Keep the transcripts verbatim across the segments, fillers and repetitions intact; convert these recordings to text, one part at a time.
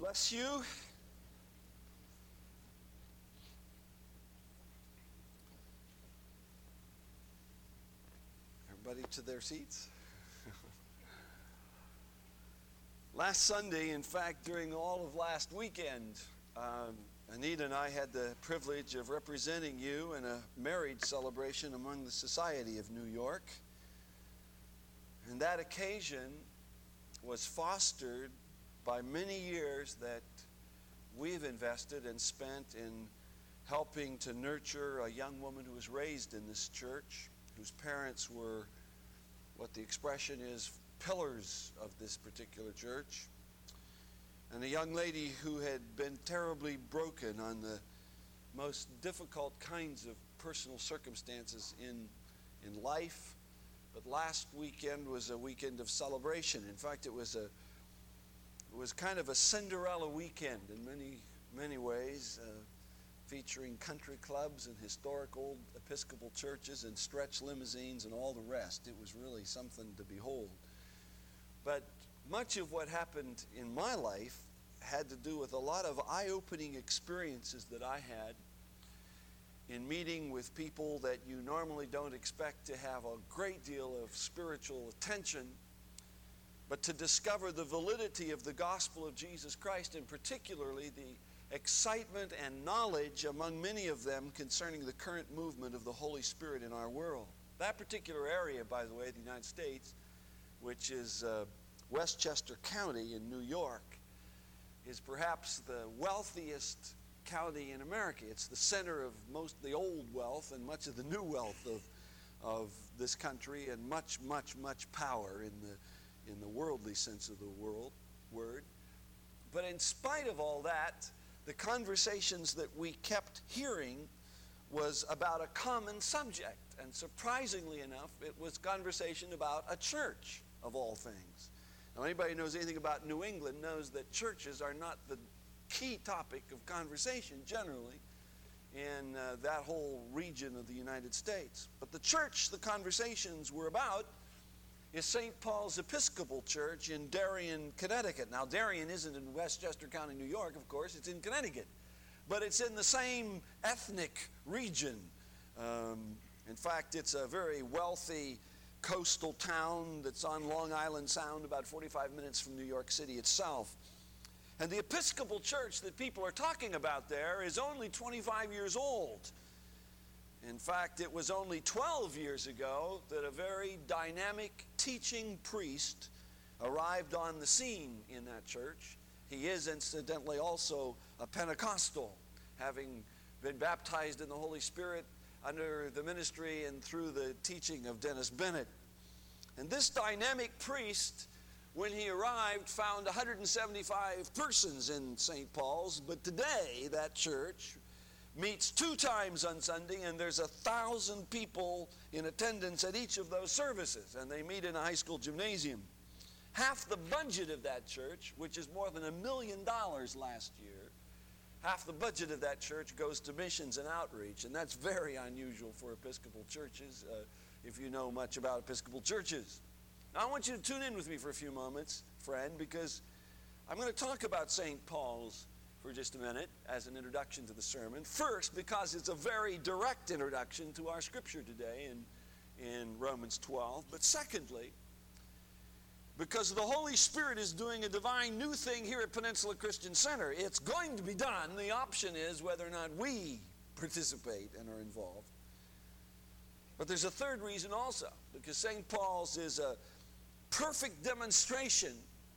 Bless you. Everybody to their seats. Last Sunday, in fact, during all of last weekend, um, Anita and I had the privilege of representing you in a marriage celebration among the Society of New York. And that occasion was fostered by many years that we've invested and spent in helping to nurture a young woman who was raised in this church, whose parents were what the expression is, pillars of this particular church, and a young lady who had been terribly broken on the most difficult kinds of personal circumstances in, in life. But last weekend was a weekend of celebration. In fact, it was a it was kind of a Cinderella weekend in many, many ways, uh, featuring country clubs and historic old Episcopal churches and stretch limousines and all the rest. It was really something to behold. But much of what happened in my life had to do with a lot of eye-opening experiences that I had in meeting with people that you normally don't expect to have a great deal of spiritual attention, but to discover the validity of the gospel of Jesus Christ, and particularly the excitement and knowledge among many of them concerning the current movement of the Holy Spirit in our world. That particular area, by the way, the United States, which is uh, Westchester County in New York, is perhaps the wealthiest county in America. It's the center of most of the old wealth and much of the new wealth of, of this country, and much, much, much power in the in the worldly sense of the world word. But in spite of all that, the conversations that we kept hearing was about a common subject. And surprisingly enough, it was conversation about a church, of all things. Now, anybody who knows anything about New England knows that churches are not the key topic of conversation generally in uh, that whole region of the United States. But the church the conversations were about is Saint Paul's Episcopal Church in Darien, Connecticut. Now, Darien isn't in Westchester County, New York, of course. It's in Connecticut. But it's in the same ethnic region. Um, in fact, it's a very wealthy coastal town that's on Long Island Sound, about forty-five minutes from New York City itself. And the Episcopal Church that people are talking about there is only twenty-five years old. In fact, it was only twelve years ago that a very dynamic teaching priest arrived on the scene in that church. He is incidentally also a Pentecostal, having been baptized in the Holy Spirit under the ministry and through the teaching of Dennis Bennett. And this dynamic priest, when he arrived, found one hundred seventy-five persons in Saint Paul's, but today that church meets two times on Sunday, and there's a thousand people in attendance at each of those services, and they meet in a high school gymnasium. Half the budget of that church, which is more than a million dollars last year, half the budget of that church goes to missions and outreach, and that's very unusual for Episcopal churches, uh, if you know much about Episcopal churches. Now, I want you to tune in with me for a few moments, friend, because I'm going to talk about Saint Paul's for just a minute as an introduction to the sermon. First, because it's a very direct introduction to our scripture today in, in Romans twelve. But secondly, because the Holy Spirit is doing a divine new thing here at Peninsula Christian Center. It's going to be done. The option is whether or not we participate and are involved. But there's a third reason also, because Saint Paul's is a perfect demonstration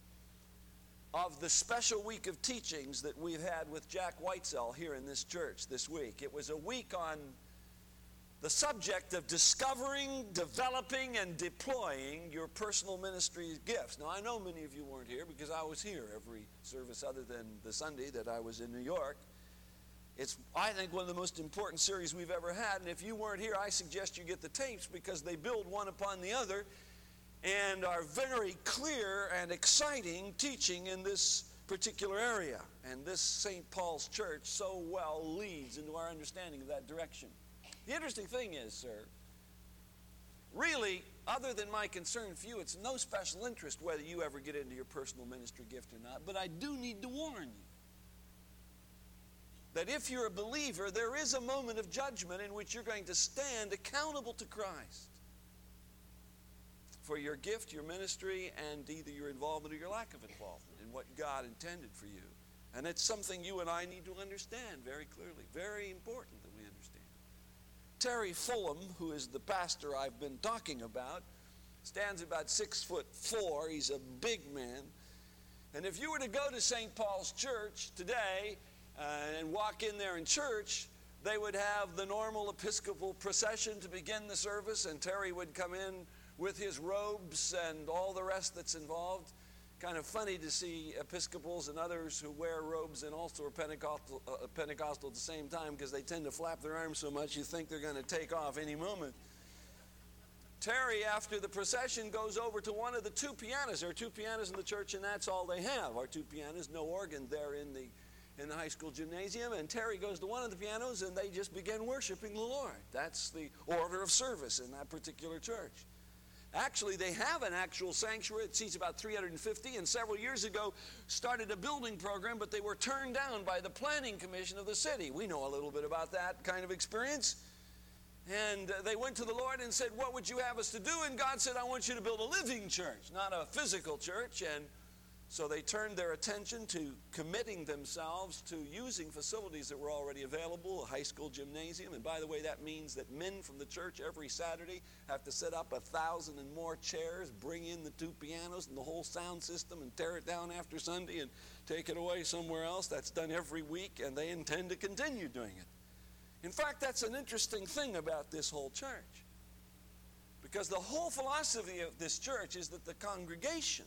of the special week of teachings that we've had with Jack Whitesell here in this church this week. It was a week on the subject of discovering, developing, and deploying your personal ministry gifts. Now, I know many of you weren't here because I was here every service other than the Sunday that I was in New York. It's, I think, one of the most important series we've ever had, and if you weren't here, I suggest you get the tapes because they build one upon the other and are very clear and exciting teaching in this particular area. And this Saint Paul's Church so well leads into our understanding of that direction. The interesting thing is, sir, really, other than my concern for you, it's no special interest whether you ever get into your personal ministry gift or not, but I do need to warn you that if you're a believer, there is a moment of judgment in which you're going to stand accountable to Christ for your gift, your ministry, and either your involvement or your lack of involvement in what God intended for you. And it's something you and I need to understand very clearly. Very important that we understand. Terry Fulham, who is the pastor I've been talking about, stands about six foot four. He's a big man. And if you were to go to Saint Paul's Church today uh, and walk in there in church, they would have the normal Episcopal procession to begin the service, and Terry would come in with his robes and all the rest that's involved. Kind of funny to see Episcopals and others who wear robes and also are Pentecostal, uh, Pentecostal at the same time, because they tend to flap their arms so much you think they're going to take off any moment. Terry, after the procession, goes over to one of the two pianos. There are two pianos in the church, and that's all they have, are two pianos, no organ there in the, in the high school gymnasium. And Terry goes to one of the pianos, and they just begin worshiping the Lord. That's the order of service in that particular church. Actually, they have an actual sanctuary. It seats about three hundred fifty, and several years ago started a building program, but they were turned down by the planning commission of the city. We know a little bit about that kind of experience. And uh, they went to the Lord and said, what would you have us to do? And God said, I want you to build a living church, not a physical church. And so they turned their attention to committing themselves to using facilities that were already available, a high school gymnasium. And by the way, that means that men from the church every Saturday have to set up a thousand and more chairs, bring in the two pianos and the whole sound system, and tear it down after Sunday and take it away somewhere else. That's done every week, and they intend to continue doing it. In fact, that's an interesting thing about this whole church, because the whole philosophy of this church is that the congregation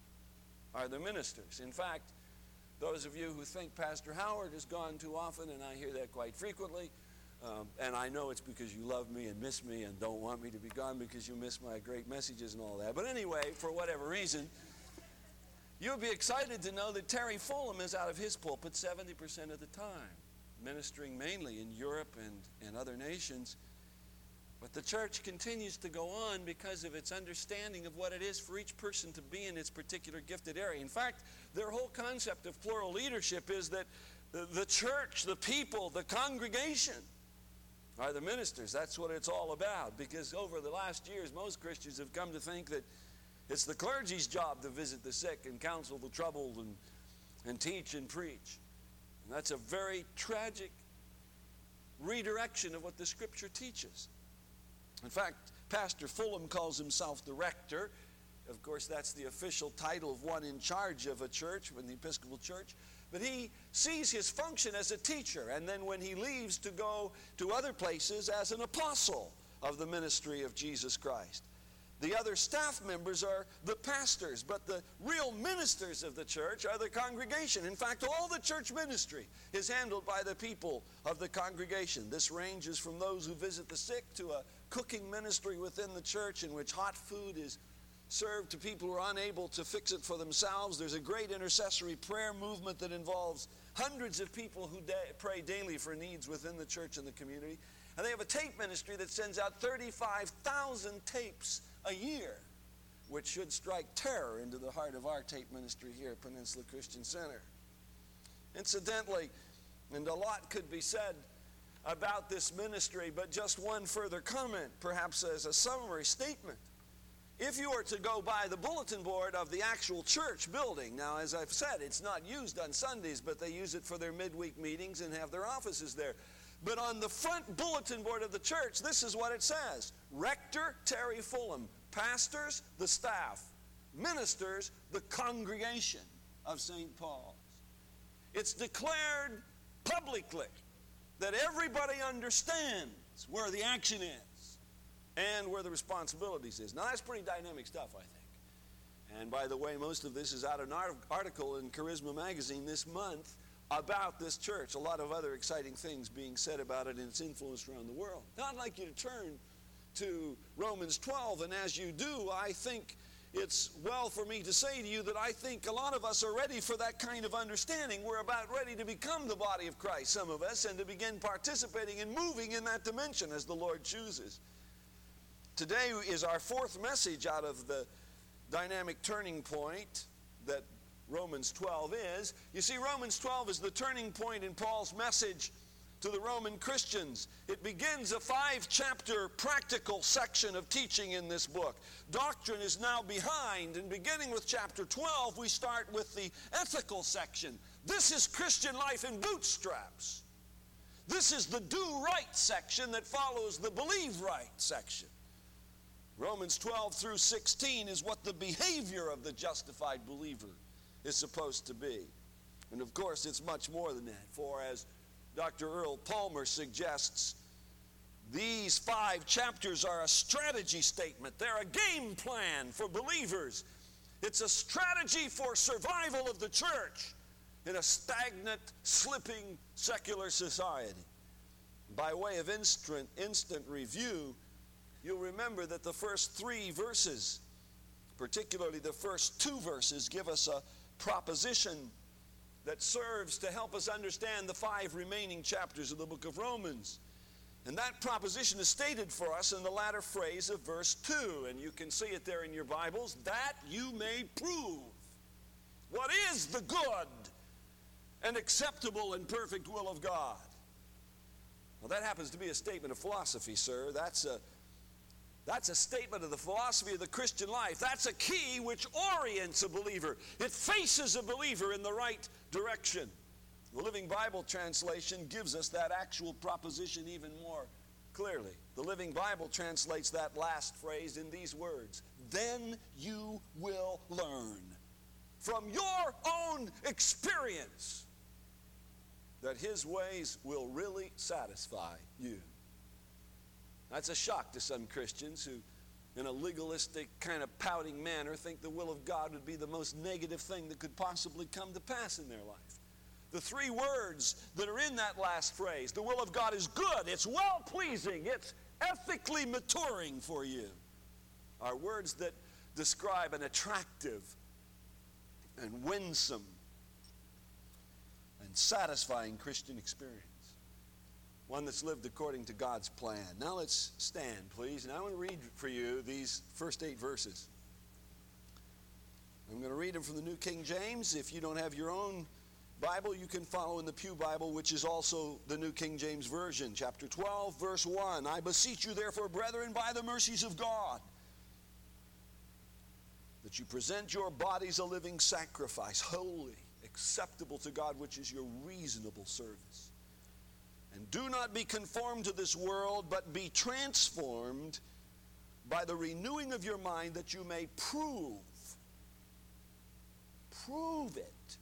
are the ministers. In fact, those of you who think Pastor Howard has gone too often, and I hear that quite frequently, um, and I know it's because you love me and miss me and don't want me to be gone because you miss my great messages and all that. But anyway, for whatever reason, you'll be excited to know that Terry Fulham is out of his pulpit seventy percent of the time, ministering mainly in Europe and, and other nations. But the church continues to go on because of its understanding of what it is for each person to be in its particular gifted area. In fact, their whole concept of plural leadership is that the, the church, the people, the congregation are the ministers. That's what it's all about, because over the last years, most Christians have come to think that it's the clergy's job to visit the sick and counsel the troubled and, and teach and preach. And that's a very tragic redirection of what the Scripture teaches. In fact, Pastor Fulham calls himself the rector. Of course, that's the official title of one in charge of a church, in the Episcopal Church. But he sees his function as a teacher, and then when he leaves to go to other places as an apostle of the ministry of Jesus Christ. The other staff members are the pastors, but the real ministers of the church are the congregation. In fact, all the church ministry is handled by the people of the congregation. This ranges from those who visit the sick to a cooking ministry within the church in which hot food is served to people who are unable to fix it for themselves. There's a great intercessory prayer movement that involves hundreds of people who da- pray daily for needs within the church and the community. And they have a tape ministry that sends out thirty-five thousand tapes a year, which should strike terror into the heart of our tape ministry here at Peninsula Christian Center. Incidentally, and a lot could be said about this ministry, but just one further comment, perhaps as a summary statement. If you were to go by the bulletin board of the actual church building, now as I've said, it's not used on Sundays, but they use it for their midweek meetings and have their offices there. But on the front bulletin board of the church, this is what it says: Rector Terry Fulham, pastors, the staff, ministers, the congregation of Saint Paul's. It's declared publicly that everybody understands where the action is and where the responsibilities is. Now, that's pretty dynamic stuff, I think. And by the way, most of this is out of an article in Charisma Magazine this month about this church. A lot of other exciting things being said about it and its influence around the world. Now, I'd like you to turn to Romans twelve, and as you do, I think it's well for me to say to you that I think a lot of us are ready for that kind of understanding. We're about ready to become the body of Christ, some of us, and to begin participating and moving in that dimension as the Lord chooses. Today is our fourth message out of the dynamic turning point that Romans twelve is. You see, Romans twelve is the turning point in Paul's message to the Roman Christians. It begins a five-chapter practical section of teaching in this book. Doctrine is now behind, and beginning with chapter twelve, we start with the ethical section. This is Christian life in bootstraps. This is the do right section that follows the believe right section. Romans twelve through sixteen is what the behavior of the justified believer is supposed to be. And of course, it's much more than that. For as Doctor Earl Palmer suggests, these five chapters are a strategy statement. They're a game plan for believers. It's a strategy for survival of the church in a stagnant, slipping, secular society. By way of instant, instant review, you'll remember that the first three verses, particularly the first two verses, give us a proposition that serves to help us understand the five remaining chapters of the book of Romans. And that proposition is stated for us in the latter phrase of verse two, and you can see it there in your Bibles, that you may prove what is the good and acceptable and perfect will of God. Well, that happens to be a statement of philosophy, sir. That's a That's a statement of the philosophy of the Christian life. That's a key which orients a believer. It faces a believer in the right direction. The Living Bible translation gives us that actual proposition even more clearly. The Living Bible translates that last phrase in these words: then you will learn from your own experience that His ways will really satisfy you. That's a shock to some Christians who, in a legalistic, kind of pouting manner, think the will of God would be the most negative thing that could possibly come to pass in their life. The three words that are in that last phrase, the will of God is good, it's well-pleasing, it's ethically maturing for you, are words that describe an attractive and winsome and satisfying Christian experience. One that's lived according to God's plan. Now let's stand, please, and I want to read for you these first eight verses. I'm going to read them from the New King James. If you don't have your own Bible, you can follow in the Pew Bible, which is also the New King James Version. Chapter twelve, verse one. I beseech you, therefore, brethren, by the mercies of God, that you present your bodies a living sacrifice, holy, acceptable to God, which is your reasonable service. And do not be conformed to this world, but be transformed by the renewing of your mind, that you may prove, prove it,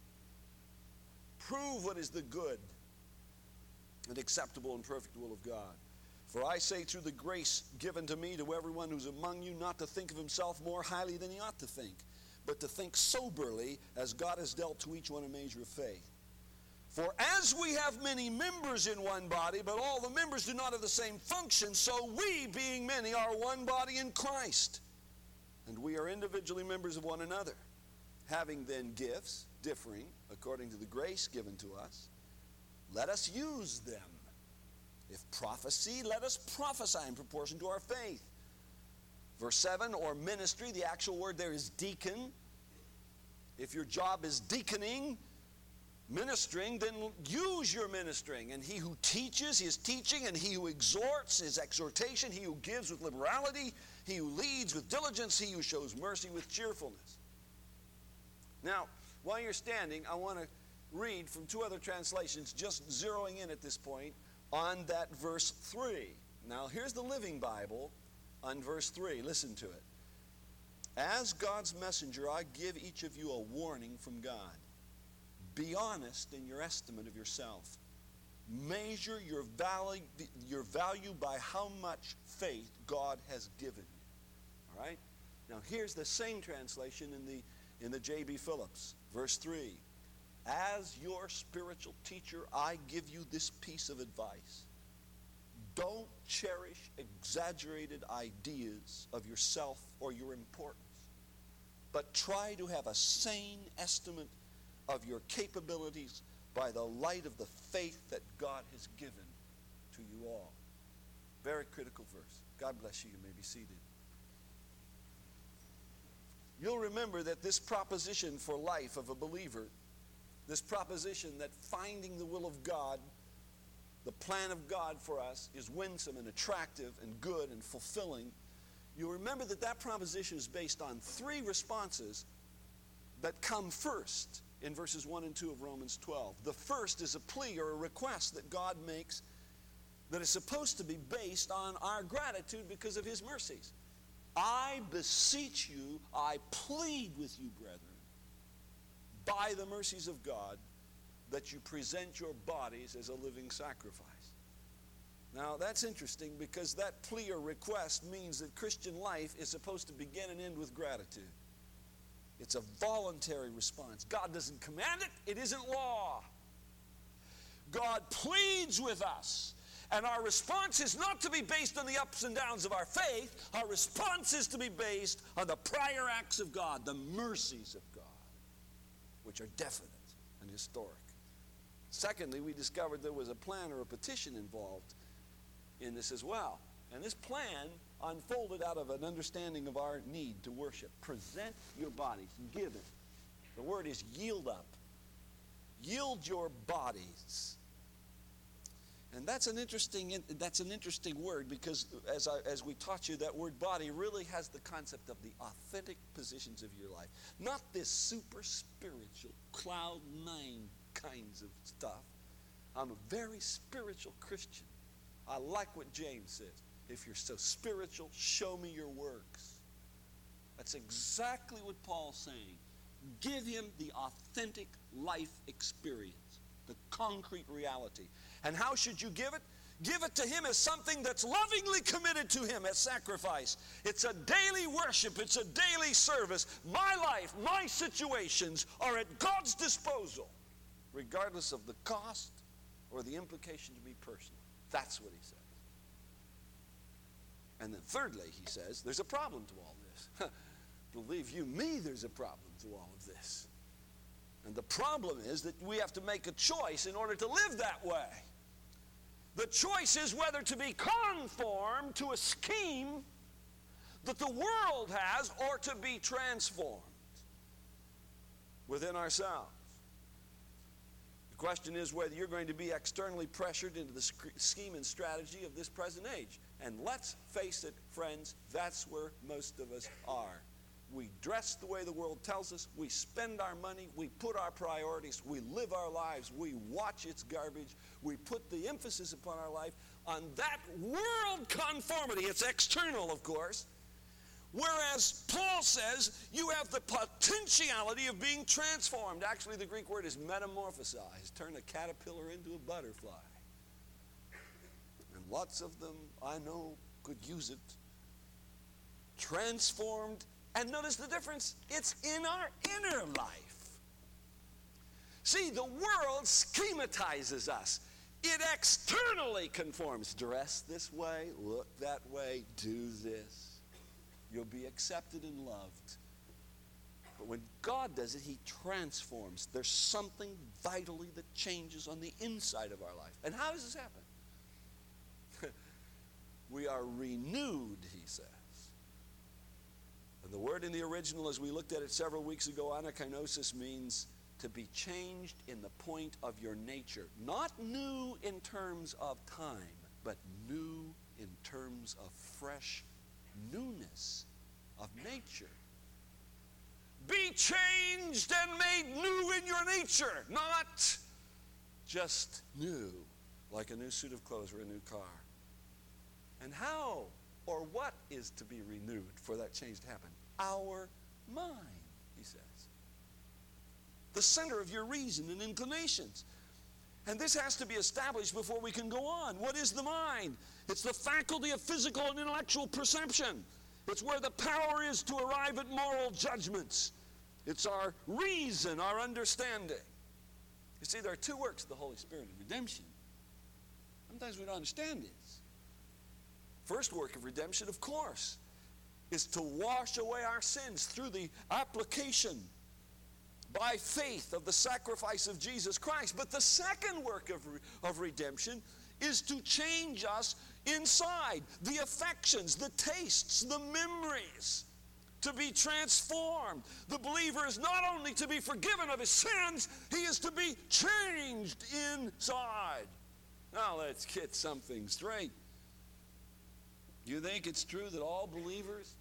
prove what is the good and acceptable and perfect will of God. For I say through the grace given to me to everyone who's among you, not to think of himself more highly than he ought to think, but to think soberly, as God has dealt to each one a measure of faith. For as we have many members in one body, but all the members do not have the same function, so we, being many, are one body in Christ. And we are individually members of one another, having then gifts differing according to the grace given to us. Let us use them. If prophecy, let us prophesy in proportion to our faith. Verse seven, or ministry, the actual word there is deacon. If your job is deaconing, ministering, then use your ministering. And he who teaches his teaching, and he who exhorts his exhortation, he who gives with liberality, he who leads with diligence, he who shows mercy with cheerfulness. Now, while you're standing, I want to read from two other translations, just zeroing in at this point on that verse three. Now, here's the Living Bible on verse three. Listen to it. As God's messenger, I give each of you a warning from God. Be honest in your estimate of yourself. Measure your value, your value by how much faith God has given you. All right? Now here's the same translation in the in the J B Phillips, verse three. As your spiritual teacher, I give you this piece of advice. Don't cherish exaggerated ideas of yourself or your importance, but try to have a sane estimate of your capabilities by the light of the faith that God has given to you all. Very critical verse. God bless you. You may be seated. You'll remember that this proposition for life of a believer, this proposition that finding the will of God, the plan of God for us, is winsome and attractive and good and fulfilling, you'll remember that that proposition is based on three responses that come first in verses one and two of Romans twelve. The first is a plea or a request that God makes that is supposed to be based on our gratitude because of his mercies. I beseech you, I plead with you, brethren, by the mercies of God, that you present your bodies as a living sacrifice. Now, that's interesting because that plea or request means that Christian life is supposed to begin and end with gratitude. It's a voluntary response. God doesn't command it. It isn't law. God pleads with us. And our response is not to be based on the ups and downs of our faith. Our response is to be based on the prior acts of God, the mercies of God, which are definite and historic. Secondly, we discovered there was a plan or a petition involved in this as well. And this plan unfolded out of an understanding of our need to worship. Present your bodies. Give it. The word is yield up. Yield your bodies. And that's an interesting that's an interesting word because as I, as we taught you, that word body really has the concept of the authentic positions of your life. Not this super spiritual, cloud nine kinds of stuff. I'm a very spiritual Christian. I like what James says. If you're so spiritual, show me your works. That's exactly what Paul's saying. Give him the authentic life experience, the concrete reality. And how should you give it? Give it to him as something that's lovingly committed to him as sacrifice. It's a daily worship. It's a daily service. My life, my situations are at God's disposal, regardless of the cost or the implication to me personally. That's what he says. And then thirdly, he says, there's a problem to all this. Believe you me, there's a problem to all of this. And the problem is that we have to make a choice in order to live that way. The choice is whether to be conformed to a scheme that the world has or to be transformed within ourselves. The question is whether you're going to be externally pressured into the scheme and strategy of this present age. And let's face it, friends, that's where most of us are. We dress the way the world tells us. We spend our money. We put our priorities. We live our lives. We watch its garbage. We put the emphasis upon our life on that world conformity. It's external, of course. Whereas Paul says you have the potentiality of being transformed. Actually, the Greek word is metamorphosized. Turn a caterpillar into a butterfly. And lots of them, I know, could use it. Transformed. And notice the difference. It's in our inner life. See, the world schematizes us. It externally conforms. Dress this way, look that way, do this. You'll be accepted and loved. But when God does it, he transforms. There's something vitally that changes on the inside of our life. And how does this happen? We are renewed, he says. And the word in the original, as we looked at it several weeks ago, anakinosis, means to be changed in the point of your nature. Not new in terms of time, but new in terms of fresh newness of nature. Be changed and made new in your nature, not just new, like a new suit of clothes or a new car. And how or what is to be renewed for that change to happen? Our mind, he says. The center of your reason and inclinations. And this has to be established before we can go on. What is the mind? It's the faculty of physical and intellectual perception. It's where the power is to arrive at moral judgments. It's our reason, our understanding. You see, there are two works of the Holy Spirit in redemption. Sometimes we don't understand this. First work of redemption, of course, is to wash away our sins through the application by faith of the sacrifice of Jesus Christ. But the second work of, of redemption is to change us inside, the affections, the tastes, the memories, to be transformed. The believer is not only to be forgiven of his sins, he is to be changed inside. Now let's get something straight. You think it's true that all believers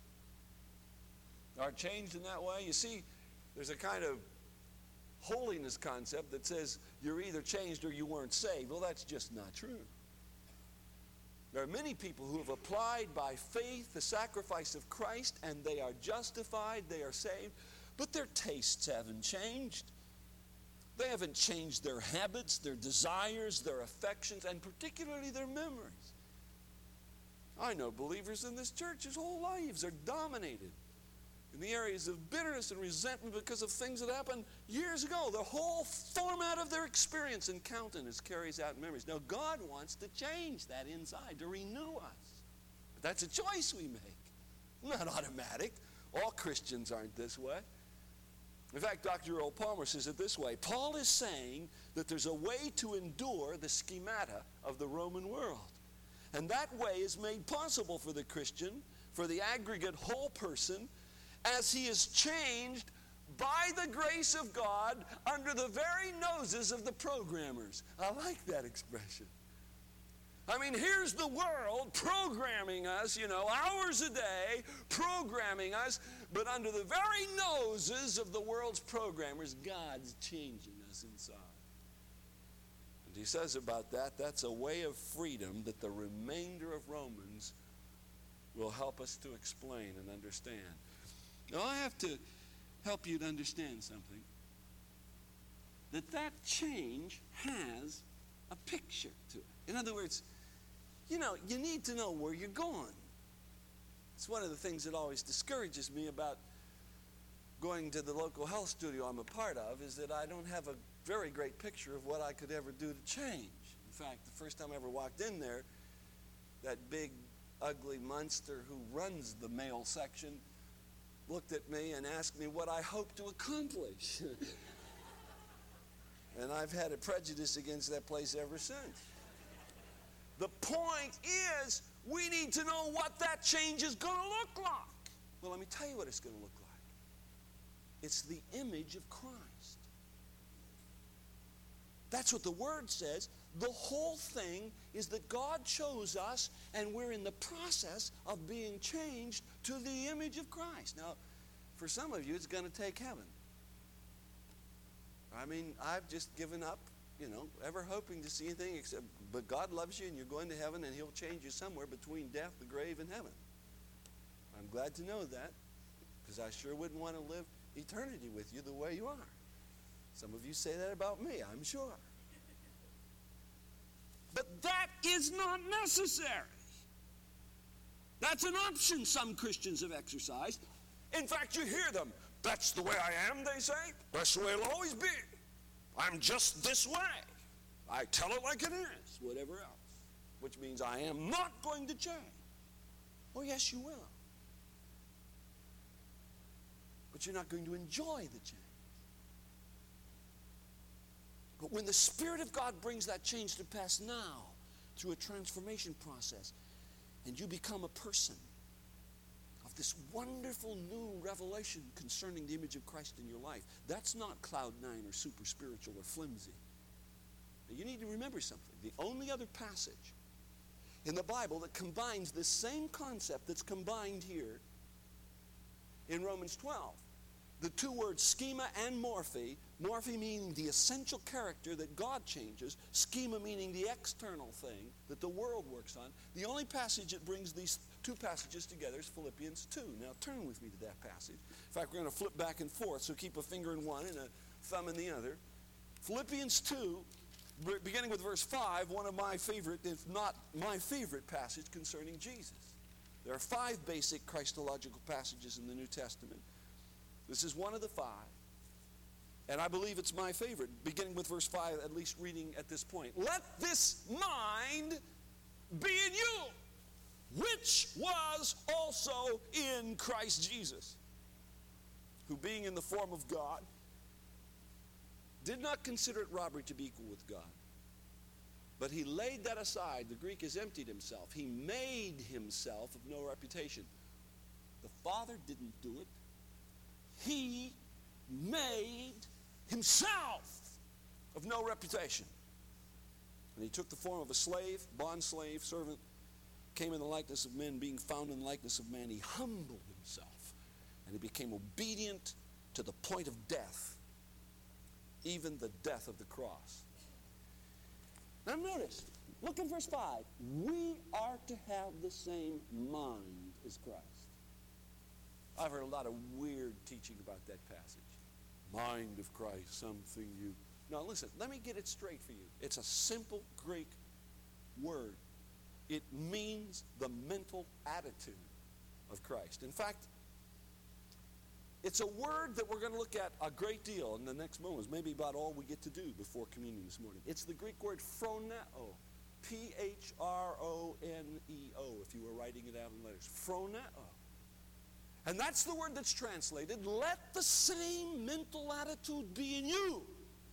are changed in that way? You see, there's a kind of holiness concept that says you're either changed or you weren't saved. Well, that's just not true. There are many people who have applied by faith the sacrifice of Christ, and they are justified, they are saved, but their tastes haven't changed. They haven't changed their habits, their desires, their affections, and particularly their memories. I know believers in this church whose whole lives are dominated in the areas of bitterness and resentment because of things that happened years ago. The whole format of their experience and countenance carries out memories. Now, God wants to change that inside, to renew us. But that's a choice we make. Not automatic. All Christians aren't this way. In fact, Doctor Earl Palmer says it this way. Paul is saying that there's a way to endure the schemata of the Roman world. And that way is made possible for the Christian, for the aggregate whole person, as he is changed by the grace of God under the very noses of the programmers. I like that expression. I mean, here's the world programming us, you know, hours a day, programming us, but under the very noses of the world's programmers, God's changing us inside. And he says about that, that's a way of freedom that the remainder of Romans will help us to explain and understand. Now, I have to help you to understand something. That that change has a picture to it. In other words, you know, you need to know where you're going. It's one of the things that always discourages me about going to the local health studio I'm a part of, is that I don't have a very great picture of what I could ever do to change. In fact, the first time I ever walked in there, that big, ugly monster who runs the male section looked at me and asked me what I hope to accomplish. And I've had a prejudice against that place ever since. The point is, we need to know what that change is going to look like. Well, let me tell you what it's going to look like. It's the image of Christ. That's what the Word says. The whole thing is that God chose us, and we're in the process of being changed to the image of Christ. Now, for some of you, it's going to take heaven. I mean, I've just given up, you know, ever hoping to see anything except, but God loves you, and you're going to heaven, and He'll change you somewhere between death, the grave, and heaven. I'm glad to know that, because I sure wouldn't want to live eternity with you the way you are. Some of you say that about me, I'm sure. But that is not necessary. That's an option some Christians have exercised. In fact, you hear them. That's the way I am, they say. That's the way it'll always be. I'm just this way. I tell it like it is, whatever else. Which means I am not going to change. Oh, yes, you will. But you're not going to enjoy the change. But when the Spirit of God brings that change to pass now, through a transformation process, and you become a person of this wonderful new revelation concerning the image of Christ in your life, that's not cloud nine or super spiritual or flimsy. Now, you need to remember something. The only other passage in the Bible that combines this same concept that's combined here in Romans twelve, the two words schema and morphe, morphe meaning the essential character that God changes, schema meaning the external thing that the world works on. The only passage that brings these two passages together is Philippians two. Now turn with me to that passage. In fact, we're going to flip back and forth, so keep a finger in one and a thumb in the other. Philippians two, beginning with verse five, one of my favorite, if not my favorite passage concerning Jesus. There are five basic Christological passages in the New Testament. This is one of the five. And I believe it's my favorite, beginning with verse five, at least reading at this point. Let this mind be in you, which was also in Christ Jesus, who being in the form of God, did not consider it robbery to be equal with God, But he laid that aside. The Greek is emptied himself. He made himself of no reputation. The Father didn't do it. He made himself of no reputation. And he took the form of a slave, bond slave, servant, came in the likeness of men, being found in the likeness of man. He humbled himself, and he became obedient to the point of death, even the death of the cross. Now notice, look at verse five. We are to have the same mind as Christ. I've heard a lot of weird teaching about that passage. Mind of Christ, something you... Now listen, let me get it straight for you. It's a simple Greek word. It means the mental attitude of Christ. In fact, it's a word that we're going to look at a great deal in the next moments, maybe about all we get to do before communion this morning. It's the Greek word phroneo, P H R O N E O, if you were writing it out in letters. Phroneo. And that's the word that's translated, let the same mental attitude be in you,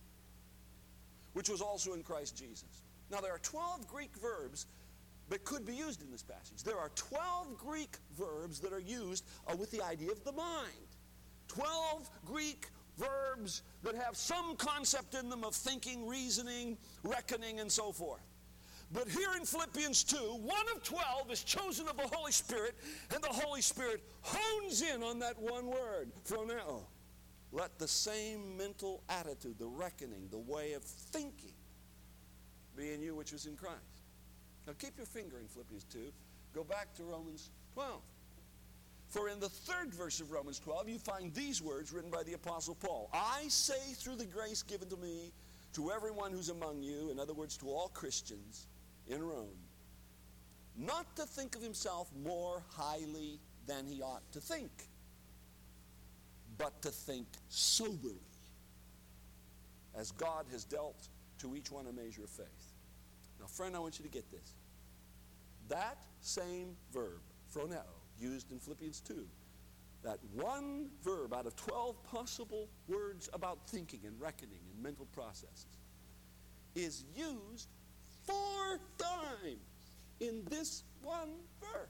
which was also in Christ Jesus. Now there are twelve Greek verbs that could be used in this passage. There are twelve Greek verbs that are used uh, with the idea of the mind. twelve Greek verbs that have some concept in them of thinking, reasoning, reckoning, and so forth. But here in Philippians two, one of twelve is chosen of the Holy Spirit, and the Holy Spirit hones in on that one word, phroneo. Let the same mental attitude, the reckoning, the way of thinking be in you which was in Christ. Now keep your finger in Philippians two. Go back to Romans twelve. For in the third verse of Romans twelve, you find these words written by the Apostle Paul. I say through the grace given to me, to everyone who's among you, in other words, to all Christians in Rome, not to think of himself more highly than he ought to think, but to think soberly, as God has dealt to each one a measure of faith. Now, friend, I want you to get this. That same verb, phroneo, used in Philippians two, that one verb out of twelve possible words about thinking and reckoning and mental processes, is used four times in this one verse.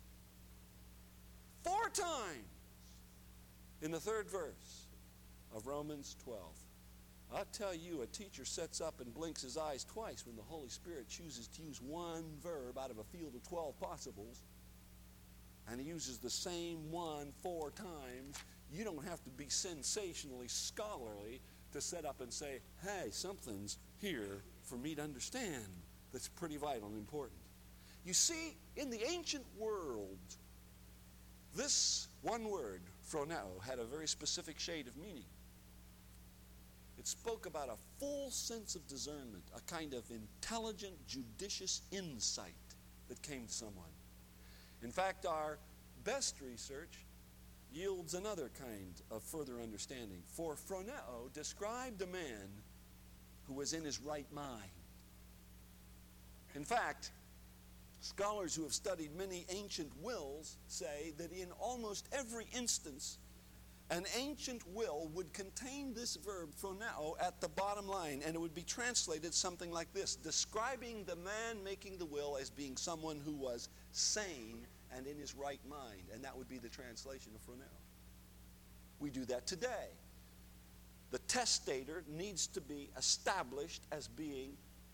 Four times in the third verse of Romans twelve. I'll tell you, a teacher sets up and blinks his eyes twice when the Holy Spirit chooses to use one verb out of a field of twelve possibles, and he uses the same one four times. You don't have to be sensationally scholarly to set up and say, hey, something's here for me to understand that's pretty vital and important. You see, in the ancient world, this one word, phroneo, had a very specific shade of meaning. It spoke about a full sense of discernment, a kind of intelligent, judicious insight that came to someone. In fact, our best research yields another kind of further understanding. For phroneo described a man who was in his right mind. In fact, scholars who have studied many ancient wills say that in almost every instance, an ancient will would contain this verb, phroneo, at the bottom line, and it would be translated something like this, describing the man making the will as being someone who was sane and in his right mind, and that would be the translation of phroneo. We do that today. The testator needs to be established as being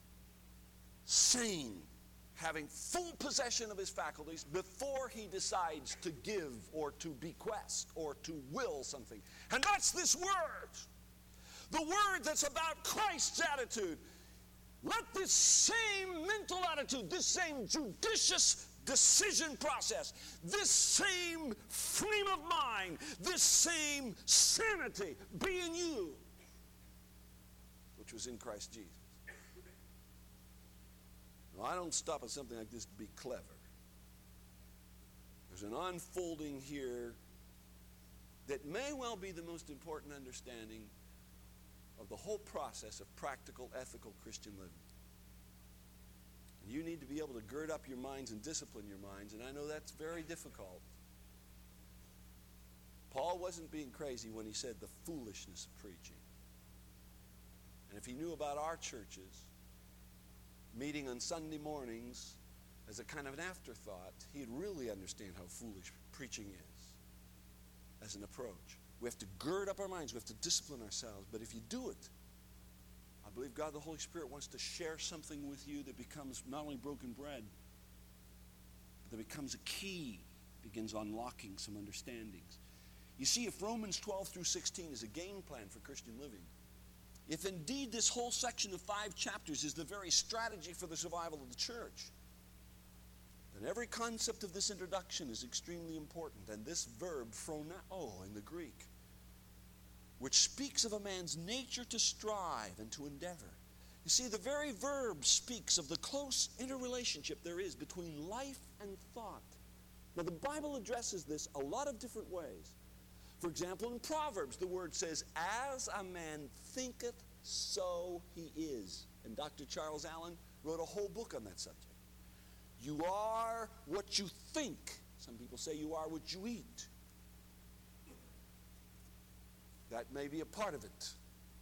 sane, having full possession of his faculties before he decides to give or to bequest or to will something. And that's this word. The word that's about Christ's attitude. Let this same mental attitude, this same judicious decision process, this same frame of mind, this same sanity be in you, which was in Christ Jesus. Now, I don't stop at something like this to be clever. There's an unfolding here that may well be the most important understanding of the whole process of practical, ethical Christian living. And you need to be able to gird up your minds and discipline your minds, and I know that's very difficult. Paul wasn't being crazy when he said the foolishness of preaching. And if he knew about our churches, meeting on Sunday mornings as a kind of an afterthought, he'd really understand how foolish preaching is as an approach. We have to gird up our minds. We have to discipline ourselves. But if you do it, I believe God the Holy Spirit wants to share something with you that becomes not only broken bread, but that becomes a key, begins unlocking some understandings. You see, if Romans twelve through sixteen is a game plan for Christian living, if indeed this whole section of five chapters is the very strategy for the survival of the church, then every concept of this introduction is extremely important. And this verb, phroneo in the Greek, which speaks of a man's nature to strive and to endeavor. You see, the very verb speaks of the close interrelationship there is between life and thought. Now, the Bible addresses this a lot of different ways. For example, in Proverbs, the word says, as a man thinketh, so he is. And Doctor Charles Allen wrote a whole book on that subject. You are what you think. Some people say you are what you eat. That may be a part of it.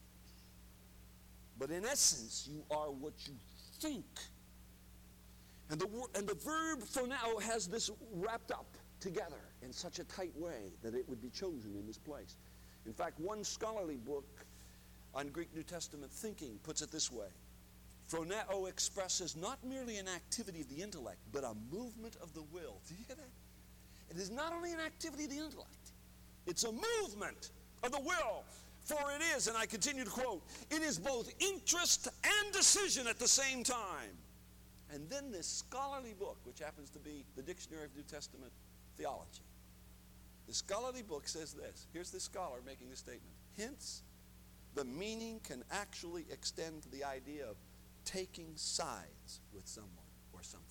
But in essence, you are what you think. And the, and the verb phroneo has this wrapped up together in such a tight way that it would be chosen in this place. In fact, one scholarly book on Greek New Testament thinking puts it this way. Phroneo expresses not merely an activity of the intellect, but a movement of the will. Do you hear that? It is not only an activity of the intellect, it's a movement of the will. For it is, and I continue to quote, it is both interest and decision at the same time. And then this scholarly book, which happens to be the Dictionary of New Testament Theology, the scholarly book says this. Here's this scholar making this statement. Hence, the meaning can actually extend to the idea of taking sides with someone or something.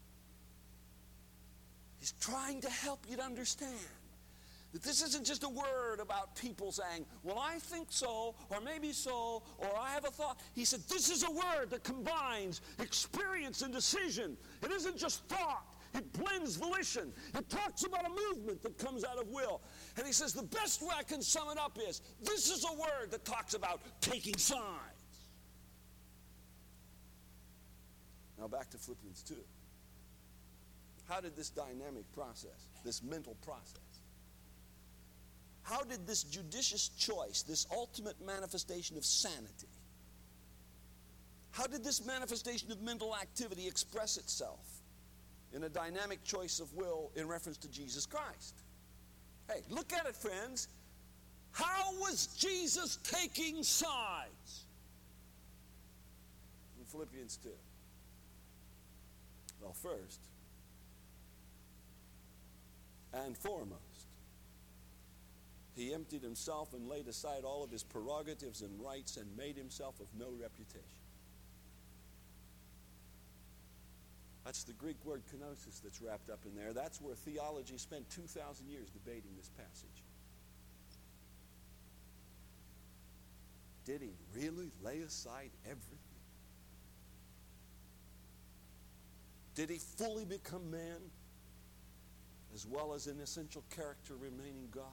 He's trying to help you to understand that this isn't just a word about people saying, well, I think so, or maybe so, or I have a thought. He said, this is a word that combines experience and decision. It isn't just thought. It blends volition. It talks about a movement that comes out of will. And he says, the best way I can sum it up is, this is a word that talks about taking sides. Now back to Philippians two. How did this dynamic process, this mental process, how did this judicious choice, this ultimate manifestation of sanity, how did this manifestation of mental activity express itself in a dynamic choice of will in reference to Jesus Christ? Hey, look at it, friends. How was Jesus taking sides? In Philippians two. Well, first and foremost, he emptied himself and laid aside all of his prerogatives and rights and made himself of no reputation. That's the Greek word kenosis that's wrapped up in there. That's where theology spent two thousand years debating this passage. Did he really lay aside everything? Did he fully become man, as well as in essential character remaining God?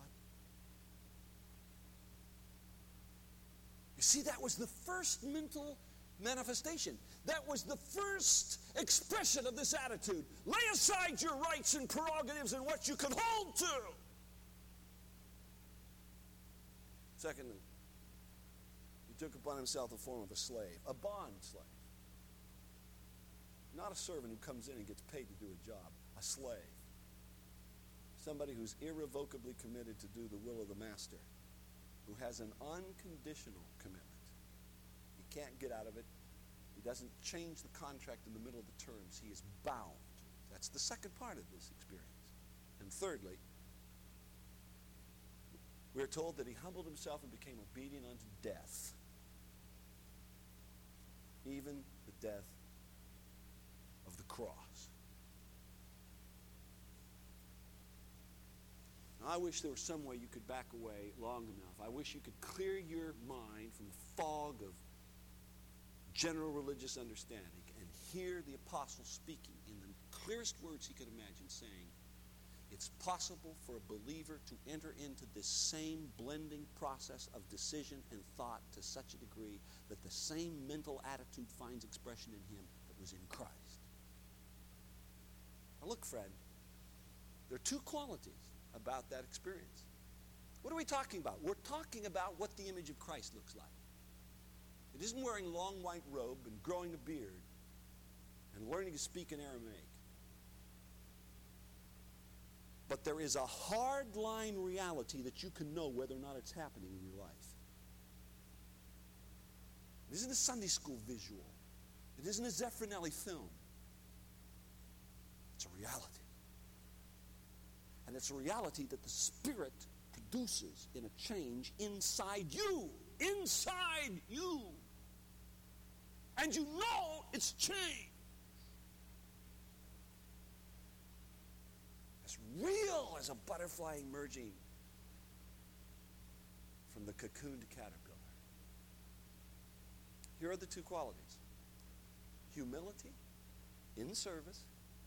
You see, that was the first mental manifestation. That was the first expression of this attitude. Lay aside your rights and prerogatives and what you can hold to. Secondly, he took upon himself the form of a slave, a bond slave. Not a servant who comes in and gets paid to do a job, a slave. Somebody who's irrevocably committed to do the will of the master, who has an unconditional commitment. He can't get out of it. He doesn't change the contract in the middle of the terms. He is bound. That's the second part of this experience. And thirdly, we're told that he humbled himself and became obedient unto death. Even the death of the cross. Now, I wish there was some way you could back away long enough. I wish you could clear your mind from the fog of general religious understanding and hear the apostle speaking in the clearest words he could imagine, saying, it's possible for a believer to enter into this same blending process of decision and thought to such a degree that the same mental attitude finds expression in him that was in Christ. Now look, friend, there are two qualities about that experience. What are we talking about? We're talking about what the image of Christ looks like. It isn't wearing a long white robe and growing a beard and learning to speak in Aramaic. But there is a hard-line reality that you can know whether or not it's happening in your life. It isn't a Sunday school visual. It isn't a Zeffirelli film. It's a reality. And it's a reality that the Spirit produces in a change inside you. Inside you. And you know it's change. As real as a butterfly emerging from the cocooned caterpillar. Here are the two qualities. Humility in service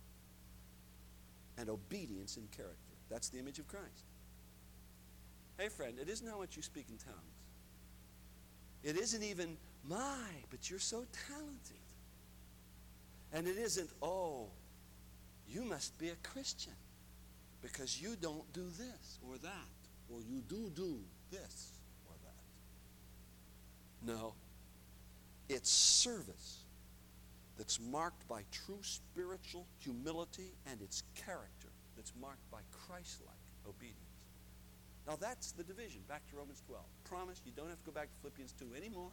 and obedience in character. That's the image of Christ. Hey friend, it isn't how much you speak in tongues. It isn't even, my, but you're so talented. And it isn't, oh, you must be a Christian because you don't do this or that, or you do do this or that. No, it's service that's marked by true spiritual humility, and it's character that's marked by Christ-like obedience. Now that's the division. Back to Romans twelve. Promise you don't have to go back to Philippians two anymore.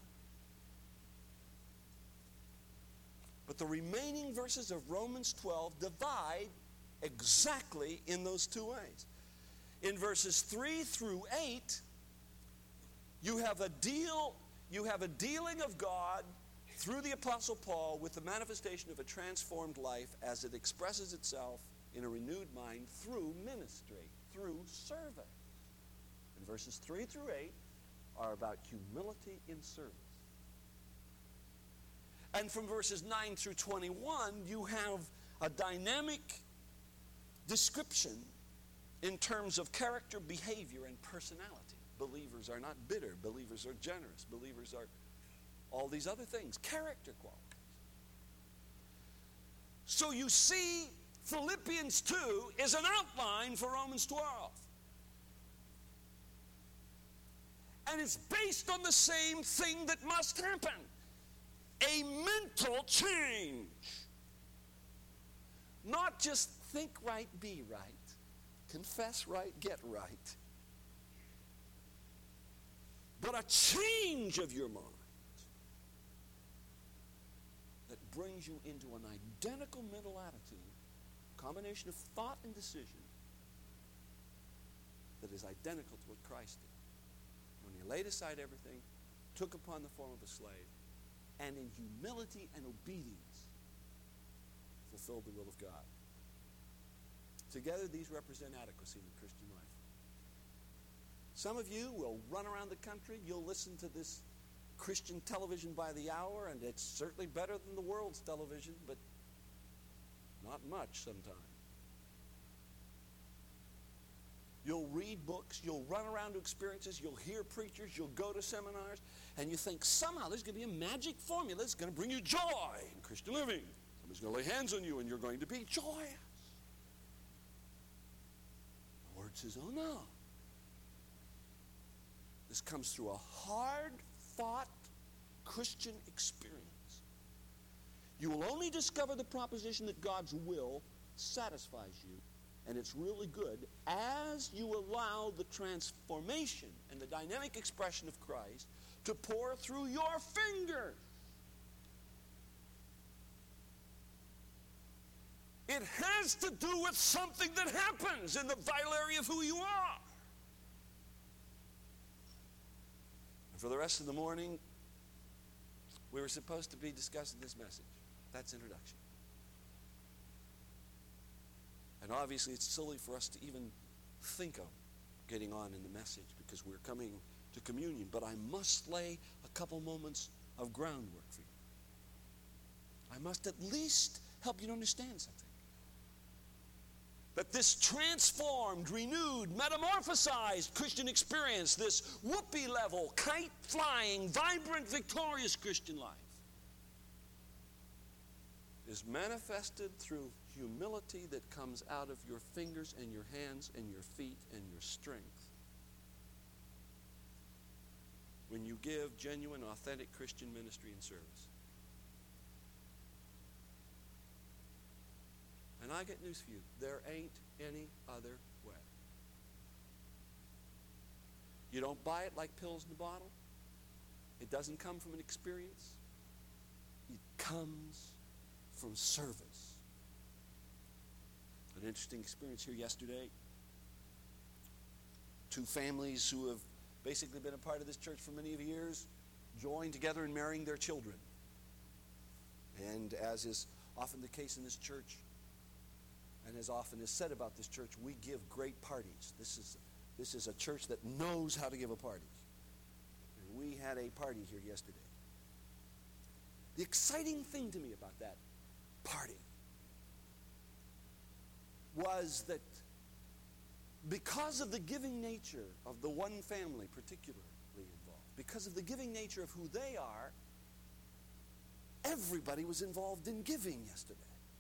But the remaining verses of Romans twelve divide exactly in those two ways. In verses three through eight, you have a deal, you have a dealing of God through the Apostle Paul with the manifestation of a transformed life as it expresses itself in a renewed mind through ministry, through service. And verses three through eight are about humility in service. And from verses nine through twenty-one, you have a dynamic description in terms of character, behavior, and personality. Believers are not bitter. Believers are generous. Believers are all these other things, character qualities. So you see, Philippians two is an outline for Romans twelve. And it's based on the same thing that must happen. A mental change. Not just think right, be right. Confess right, get right. But a change of your mind that brings you into an identical mental attitude, combination of thought and decision, that is identical to what Christ did. When he laid aside everything, took upon the form of a slave, and in humility and obedience fulfilled the will of God. Together, these represent adequacy in the Christian life. Some of you will run around the country. You'll listen to this Christian television by the hour, and it's certainly better than the world's television, but not much sometimes. You'll read books, you'll run around to experiences, you'll hear preachers, you'll go to seminars, and you think somehow there's going to be a magic formula that's going to bring you joy in Christian living. Somebody's going to lay hands on you and you're going to be joyous. The Word says, oh no. This comes through a hard-fought Christian experience. You will only discover the proposition that God's will satisfies you, and it's really good, as you allow the transformation and the dynamic expression of Christ to pour through your fingers. It has to do with something that happens in the vital area of who you are. And for the rest of the morning, we were supposed to be discussing this message. That's introduction. And obviously it's silly for us to even think of getting on in the message because we're coming to communion. But I must lay a couple moments of groundwork for you. I must at least help you to understand something. That this transformed, renewed, metamorphosized Christian experience, this whoopee level, kite-flying, vibrant, victorious Christian life, is manifested through humility that comes out of your fingers and your hands and your feet and your strength. When you give genuine, authentic Christian ministry and service. And I get news for you. There ain't any other way. You don't buy it like pills in a bottle. It doesn't come from an experience. It comes from service. An interesting experience here yesterday. Two families who have basically been a part of this church for many years joined together in marrying their children. And as is often the case in this church, and as often is said about this church, we give great parties. This is, this is a church that knows how to give a party. And we had a party here yesterday. The exciting thing to me about that party was that because of the giving nature of the one family particularly involved, because of the giving nature of who they are, everybody was involved in giving yesterday.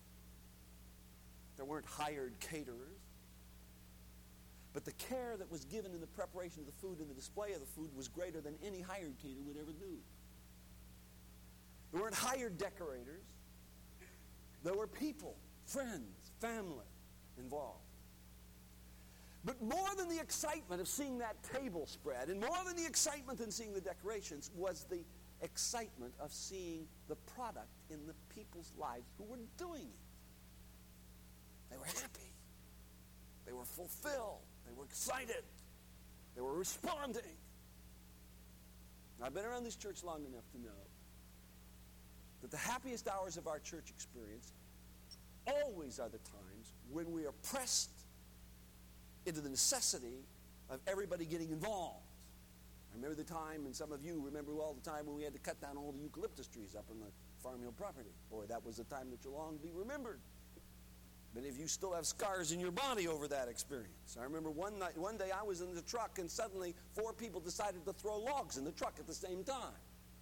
There weren't hired caterers, but the care that was given in the preparation of the food and the display of the food was greater than any hired caterer would ever do. There weren't hired decorators. There were people, friends, family involved. But more than the excitement of seeing that table spread, and more than the excitement in seeing the decorations, was the excitement of seeing the product in the people's lives who were doing it. They were happy. They were fulfilled. They were excited. They were responding. I've been around this church long enough to know that the happiest hours of our church experience always are the times when we are pressed into the necessity of everybody getting involved. I remember the time, and some of you remember all the time when we had to cut down all the eucalyptus trees up on the Farm Hill property. Boy, that was a time that will long be remembered. Many of you still have scars in your body over that experience. I remember one night, one day I was in the truck, and suddenly four people decided to throw logs in the truck at the same time.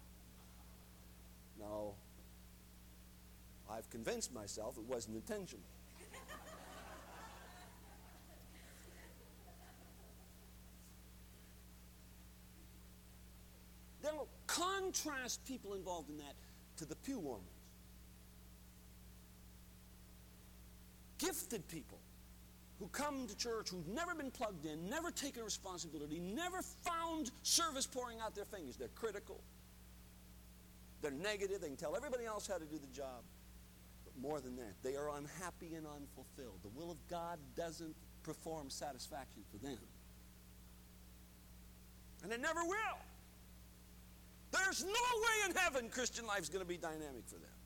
Now, I've convinced myself it wasn't intentional. Now, contrast people involved in that to the pew warmers. Gifted people who come to church, who've never been plugged in, never taken responsibility, never found service pouring out their fingers. They're critical. They're negative. They can tell everybody else how to do the job. But more than that, they are unhappy and unfulfilled. The will of God doesn't perform satisfaction for them. And it never will. There's no way in heaven Christian life is going to be dynamic for them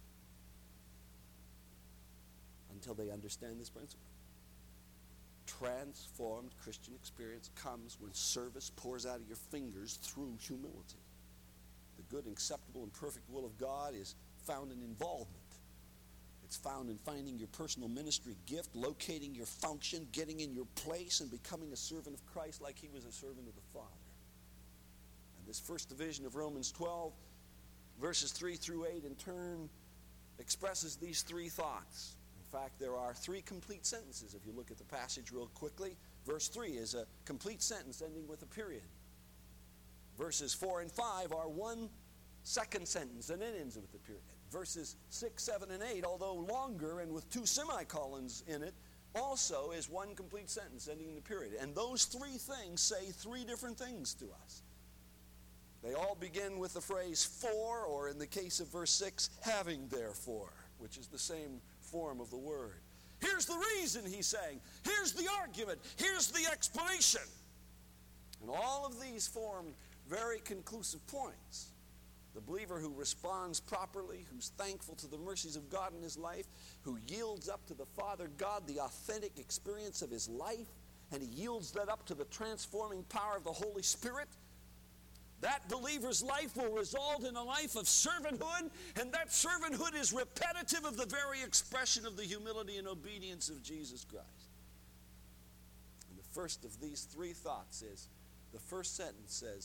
until they understand this principle. Transformed Christian experience comes when service pours out of your fingers through humility. The good, acceptable, and perfect will of God is found in involvement. It's found in finding your personal ministry gift, locating your function, getting in your place, and becoming a servant of Christ like he was a servant of the Father. And this first division of Romans twelve, verses three through eight, in turn, expresses these three thoughts. In fact, there are three complete sentences if you look at the passage real quickly. Verse three is a complete sentence ending with a period. Verses four and five are one second sentence and it ends with a period. Verses six, seven, and eight, although longer and with two semicolons in it, also is one complete sentence ending in a period. And those three things say three different things to us. They all begin with the phrase for, or in the case of verse six, having therefore, which is the same form of the word. Here's the reason, he's saying. Here's the argument. Here's the explanation. And all of these form very conclusive points. The believer who responds properly, who's thankful to the mercies of God in his life, who yields up to the Father God the authentic experience of his life, and he yields that up to the transforming power of the Holy Spirit, that believer's life will result in a life of servanthood, and that servanthood is repetitive of the very expression of the humility and obedience of Jesus Christ. And the first of these three thoughts is, the first sentence says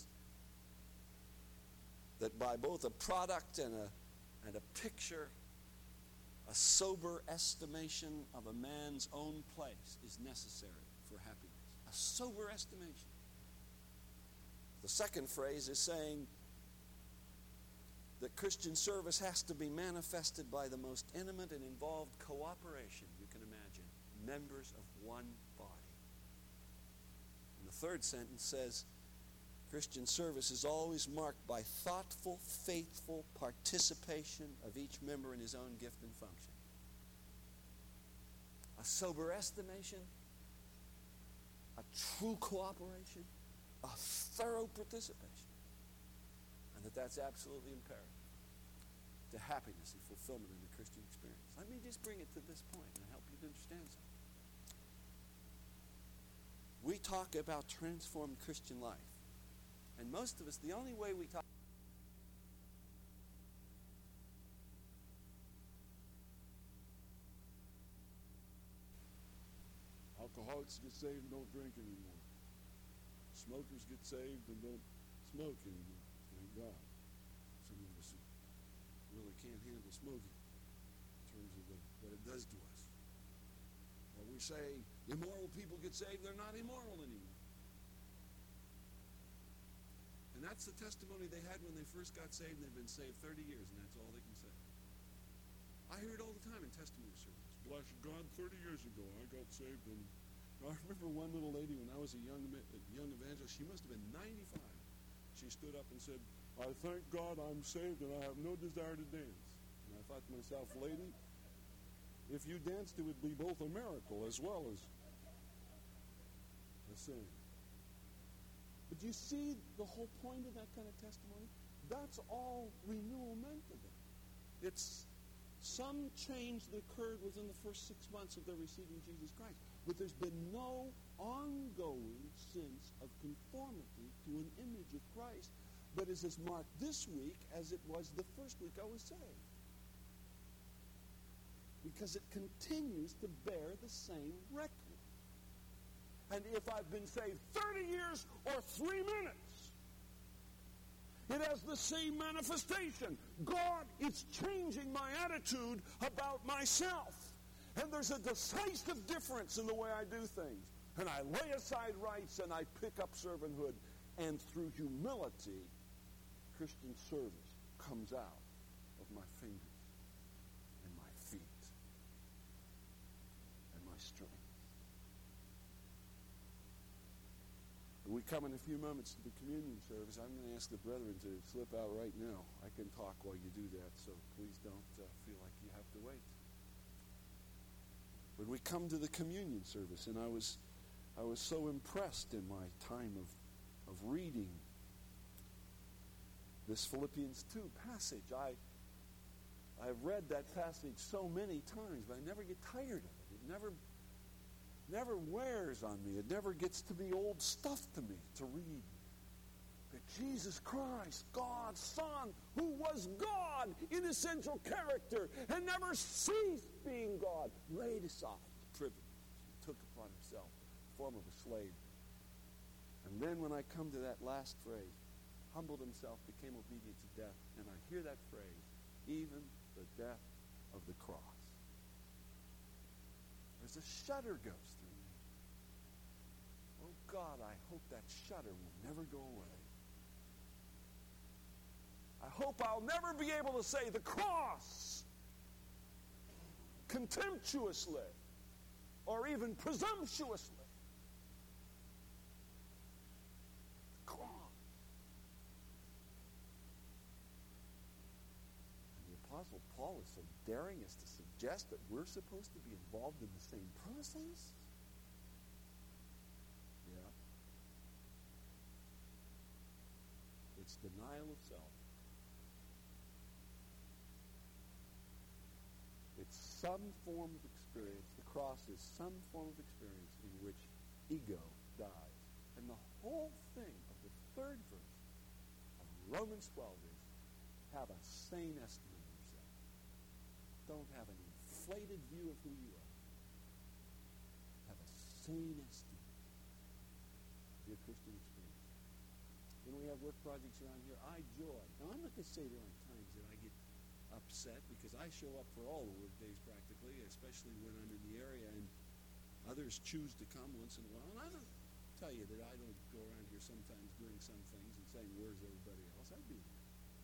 that by both a product and a, and a picture A sober estimation of a man's own place is necessary for happiness. A sober estimation. The second phrase is saying that Christian service has to be manifested by the most intimate and involved cooperation you can imagine. Members of one body. And the third sentence says, Christian service is always marked by thoughtful, faithful participation of each member in his own gift and function. A sober estimation, a true cooperation, a thorough participation. And that that's absolutely imperative to happiness and fulfillment in the Christian experience. Let me just bring it to this point and help you to understand something. We talk about transformed Christian life. And most of us, the only way we talk alcoholics get saved and don't drink anymore. Smokers get saved and don't smoke anymore. Thank God. Some of us really can't handle smoking in terms of the, what it does to us. Well, we say immoral people get saved, they're not immoral anymore. And that's the testimony they had when they first got saved, and they've been saved thirty years, and that's all they can say. I hear it all the time in testimony service. Bless God, thirty years ago I got saved, and I remember one little lady when I was a young a young evangelist. She must have been ninety-five. She stood up and said, "I thank God I'm saved, and I have no desire to dance." And I thought to myself, lady, if you danced, it would be both a miracle as well as a sin. But you see the whole point of that kind of testimony? That's all renewal meant to them. It's some change that occurred within the first six months of their receiving Jesus Christ. But there's been no ongoing sense of conformity to an image of Christ that is as marked this week as it was the first week I was saved. Because it continues to bear the same record. And if I've been saved thirty years or three minutes, it has the same manifestation. God is changing my attitude about myself. And there's a decisive difference in the way I do things. And I lay aside rights and I pick up servanthood. And through humility, Christian service comes out of my fingers and my feet and my strength. We come in a few moments to the communion service. I'm going to ask the brethren to slip out right now. I can talk while you do that, so please don't uh, feel like you have to wait. But we come to the communion service, and I was I was so impressed in my time of, of reading this Philippians two passage. I, I've read that passage so many times, but I never get tired of it. It never... never wears on me. It never gets to be old stuff to me to read. That Jesus Christ, God's Son, who was God in essential character and never ceased being God, laid aside the privilege and took upon himself the form of a slave. And then when I come to that last phrase, humbled himself, became obedient to death, and I hear that phrase, even the death of the cross. There's a shudder goes through me. Oh God, I hope that shudder will never go away. I hope I'll never be able to say the cross contemptuously or even presumptuously. The cross. And the Apostle Paul is so daring as to suggest that we're supposed to be involved in the same process? Yeah. It's denial of self. It's some form of experience. The cross is some form of experience in which ego dies. And the whole thing of the third verse of Romans twelve is have a sane estimate of yourself. Don't have an inflated view of who you are. Have a sane estimate of your Christian experience. When we have work projects around here, I joy. Now, I'm not going to say there aren't times that I get upset because I show up for all the work days practically, especially when I'm in the area, and others choose to come once in a while. And I don't tell you that I don't go around here sometimes doing some things and saying, where's everybody else? I do that.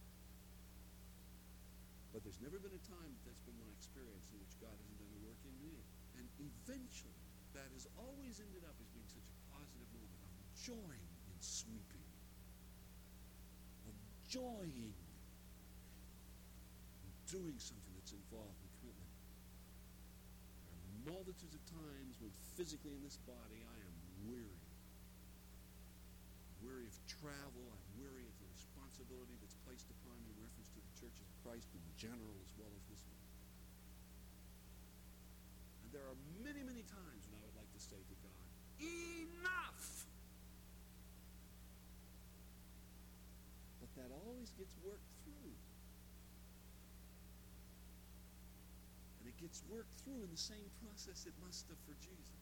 But there's never been a time that's been my experience in which God hasn't done a work in me. And eventually, that has always ended up as being such a positive moment of joying in sweeping, of joying in doing something that's involved in commitment. There are multitudes of times when physically in this body I am weary. I'm weary of travel. I'm weary of the responsibility that's placed upon me in reference to the Church of Christ in general as well as this one. And there are many, many times when I would like to say to God, enough! But that always gets worked through. And it gets worked through in the same process it must have for Jesus.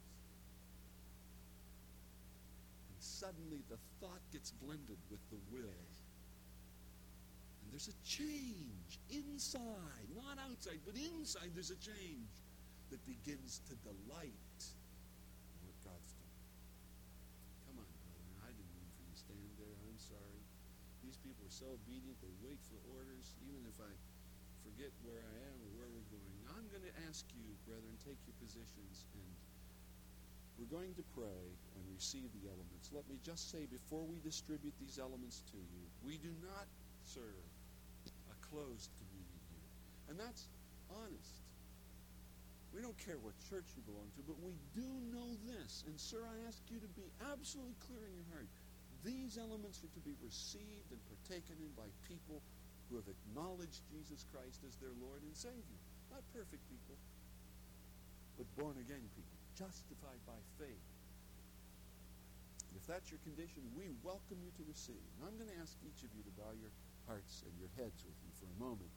And suddenly the thought gets blended with the will. And there's a change inside, not outside, but inside there's a change that begins to delight in what God's doing. Come on, brother. I didn't mean for you to stand there. I'm sorry. These people are so obedient. They wait for orders, even if I forget where I am or where we're going. I'm going to ask you, brethren, take your positions, and we're going to pray and receive the elements. Let me just say, before we distribute these elements to you, we do not serve a closed communion here. And that's honest. We don't care what church you belong to, but we do know this. And sir, I ask you to be absolutely clear in your heart. These elements are to be received and partaken in by people who have acknowledged Jesus Christ as their Lord and Savior. Not perfect people, but born-again people, justified by faith. And if that's your condition, we welcome you to receive. And I'm going to ask each of you to bow your hearts and your heads with me for a moment.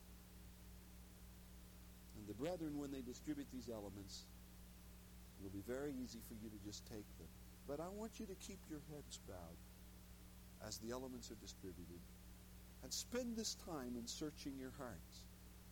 And the brethren, when they distribute these elements, it'll be very easy for you to just take them. But I want you to keep your heads bowed as the elements are distributed, and spend this time in searching your hearts.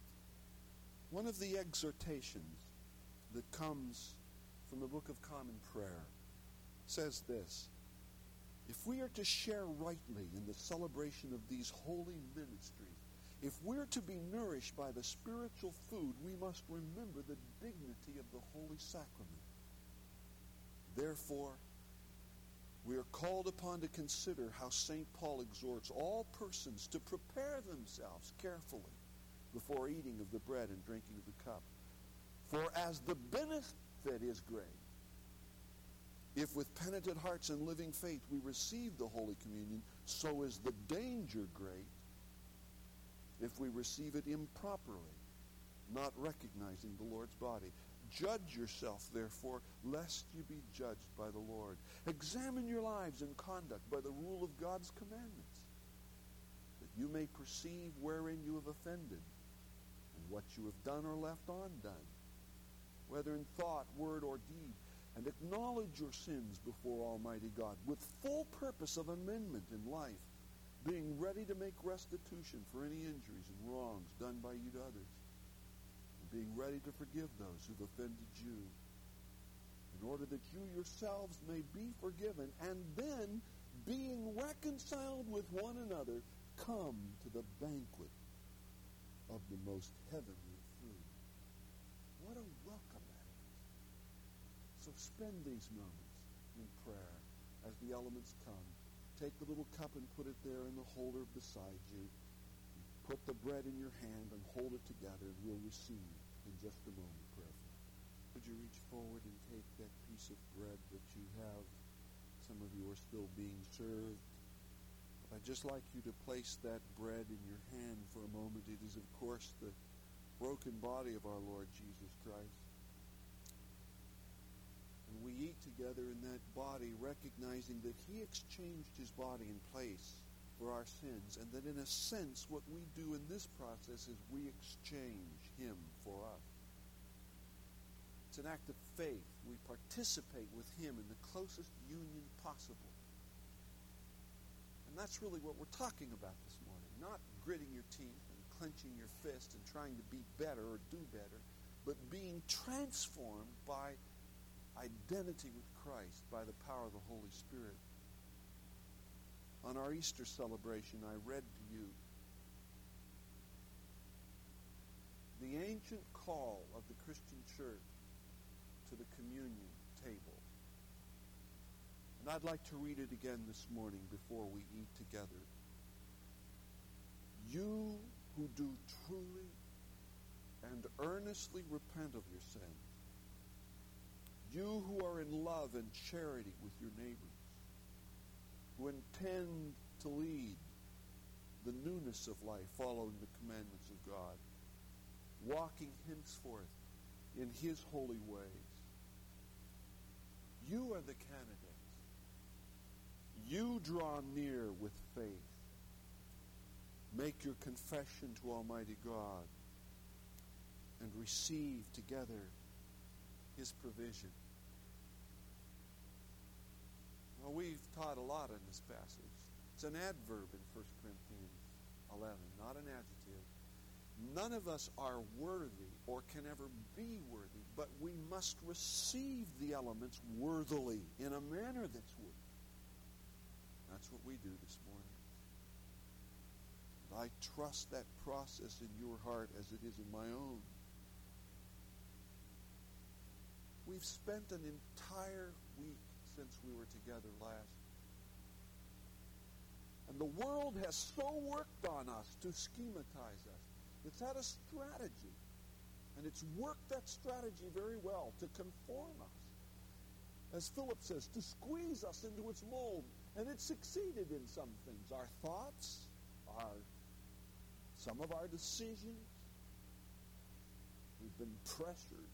One of the exhortations that comes from the Book of Common Prayer says this: if we are to share rightly in the celebration of these holy ministries, if we're to be nourished by the spiritual food, we must remember the dignity of the Holy Sacrament. Therefore, we are called upon to consider how Saint Paul exhorts all persons to prepare themselves carefully before eating of the bread and drinking of the cup. For as the benefit is great, if with penitent hearts and living faith we receive the Holy Communion, so is the danger great if we receive it improperly, not recognizing the Lord's body. Judge yourself, therefore, lest you be judged by the Lord. Examine your lives and conduct by the rule of God's commandments, that you may perceive wherein you have offended, and what you have done or left undone, whether in thought, word, or deed, and acknowledge your sins before Almighty God, with full purpose of amendment in life, being ready to make restitution for any injuries and wrongs done by you to others, being ready to forgive those who've offended you, in order that you yourselves may be forgiven, and then, being reconciled with one another, come to the banquet of the most heavenly food. What a welcome that is. So spend these moments in prayer as the elements come. Take the little cup and put it there in the holder beside you. Put the bread in your hand and hold it together, and we'll receive in just a moment prayerfully. Would you reach forward and take that piece of bread that you have? Some of you are still being served. But I'd just like you to place that bread in your hand for a moment. It is, of course, the broken body of our Lord Jesus Christ. And we eat together in that body, recognizing that he exchanged his body in place for our sins, and that in a sense what we do in this process is we exchange him for us. It's an act of faith. We participate with him in the closest union possible. And that's really what we're talking about this morning. Not gritting your teeth and clenching your fist and trying to be better or do better, but being transformed by identity with Christ, by the power of the Holy Spirit. On our Easter celebration, I read to you the ancient call of the Christian church to the communion table. And I'd like to read it again this morning before we eat together. You who do truly and earnestly repent of your sin, you who are in love and charity with your neighbors, who intend to lead the newness of life following the commandments of God, walking henceforth in His holy ways. You are the candidates. You draw near with faith. Make your confession to Almighty God and receive together His provision. Well, we've taught a lot in this passage. It's an adverb in First Corinthians eleven, not an adjective. None of us are worthy or can ever be worthy, but we must receive the elements worthily, in a manner that's worthy. That's what we do this morning. And I trust that process in your heart as it is in my own. We've spent an entire week since we were together last. And the world has so worked on us to schematize us. It's had a strategy. And it's worked that strategy very well to conform us. As Philip says, to squeeze us into its mold. And it succeeded in some things. Our thoughts, our, some of our decisions. We've been pressured.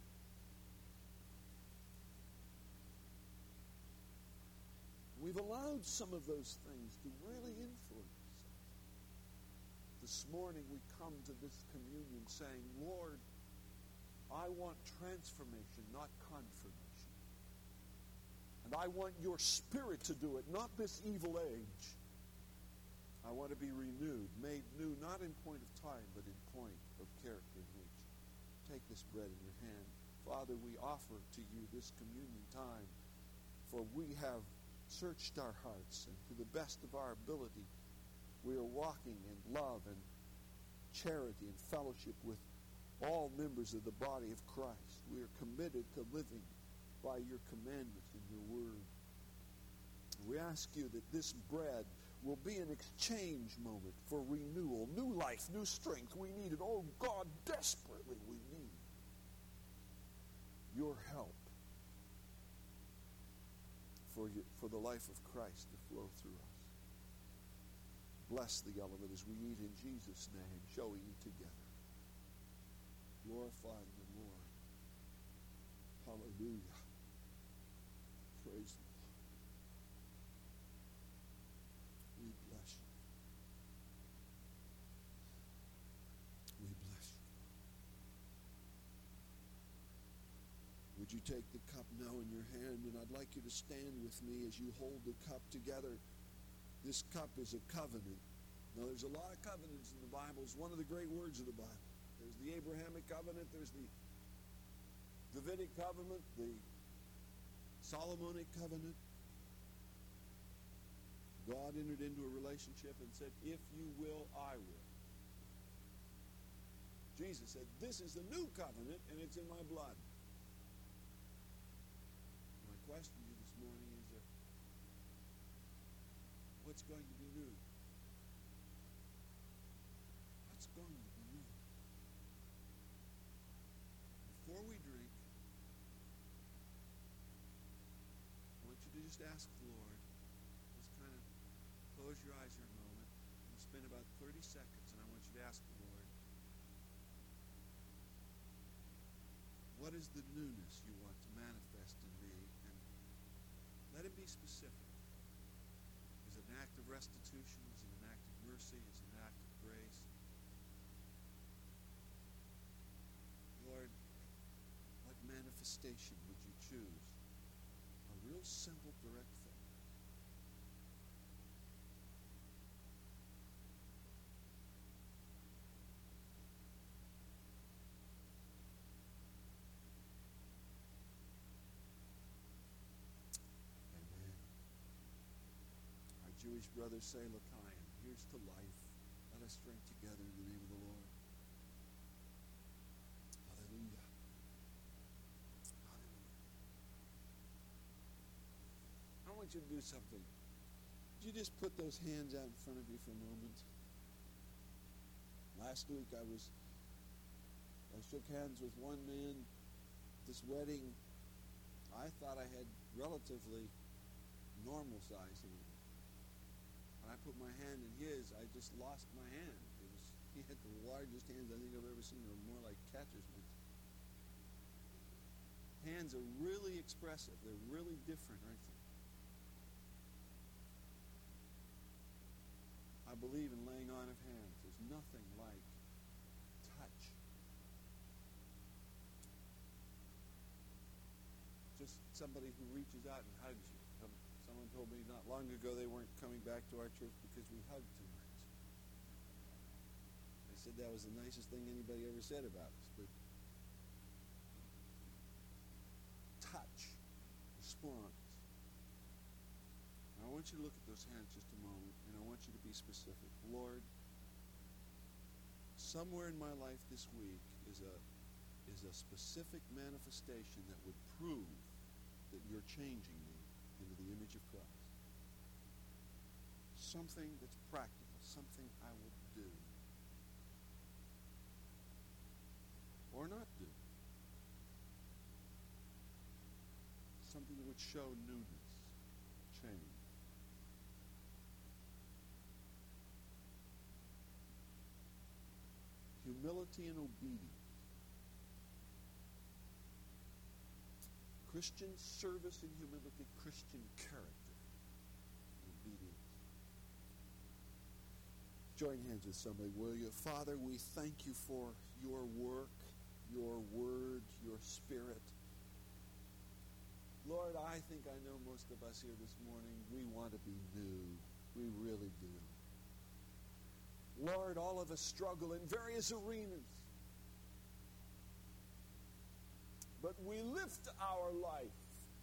We've allowed some of those things to really influence us. This morning we come to this communion saying, Lord, I want transformation, not confirmation. And I want your Spirit to do it, not this evil age. I want to be renewed, made new, not in point of time, but in point of character and nature. Take this bread in your hand. Father, we offer to you this communion time, for we have searched our hearts, and to the best of our ability, we are walking in love and charity and fellowship with all members of the body of Christ. We are committed to living by your commandments and your word. We ask you that this bread will be an exchange moment for renewal, new life, new strength. We need it. Oh God, desperately we need your help for, your, for the life of Christ to flow through us. Bless the element as we eat in Jesus' name. Shall we eat together? Glorifying the Lord. Hallelujah. Praise the Lord. We bless you. We bless you. Would you take the cup now in your hand, and I'd like you to stand with me as you hold the cup together. This cup is a covenant. Now, there's a lot of covenants in the Bible. It's one of the great words of the Bible. There's the Abrahamic covenant. There's the Davidic covenant, the Solomonic covenant. God entered into a relationship and said, if you will, I will. Jesus said, this is the new covenant, and it's in my blood. My question to you this morning is, uh, what's going to be new? What's going to be new? Before we drink, I want you to just ask the Lord. Just kind of close your eyes for a moment. We'll spend about thirty seconds, and I want you to ask the Lord, what is the newness you want to manifest in me? And let it be specific. Is it an act of restitution? Is it an act of mercy? Is it an act of grace? Lord, what manifestation would you choose? A real simple, direct thing. Jewish brothers say, L'chaim, here's to life. Let us drink together in the name of the Lord. Hallelujah. Hallelujah. I want you to do something. Would you just put those hands out in front of you for a moment? Last week I was, I shook hands with one man at this wedding. I thought I had relatively normal size hands. When I put my hand in his, I just lost my hand. It was, he had the largest hands I think I've ever seen. They were more like catcher's mitts. Hands are really expressive. They're really different, aren't they? I believe in laying on of hands. There's nothing like touch. Just somebody who reaches out and hugs you. Someone told me not long ago they weren't coming back to our church because we hugged too much. They said that was the nicest thing anybody ever said about us. But touch, response. I want you to look at those hands just a moment, and I want you to be specific. Lord, somewhere in my life this week is a is a specific manifestation that would prove that you're changing me into the image of Christ. Something that's practical, something I will do. Or not do. Something that would show newness, change. Humility and obedience. Christian service and humility, Christian character and obedience. Join hands with somebody, will you? Father, we thank you for your work, your word, your spirit. Lord, I think I know most of us here this morning, we want to be new. We really do. Lord, all of us struggle in various arenas. But we lift our life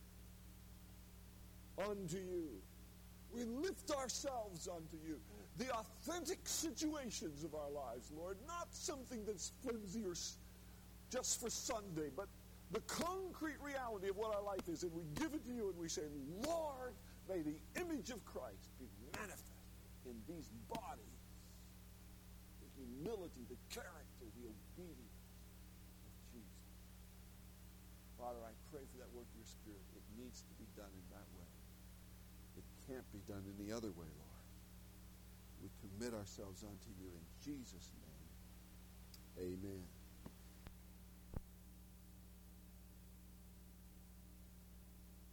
unto you. We lift ourselves unto you. The authentic situations of our lives, Lord, not something that's flimsy or just for Sunday, but the concrete reality of what our life is. And we give it to you and we say, Lord, may the image of Christ be manifested in these bodies. The humility, the character, the obedience of Jesus. Father, I pray for that work of your Spirit. It needs to be done in that way. It can't be done any other way, Lord. We commit ourselves unto you in Jesus' name. Amen.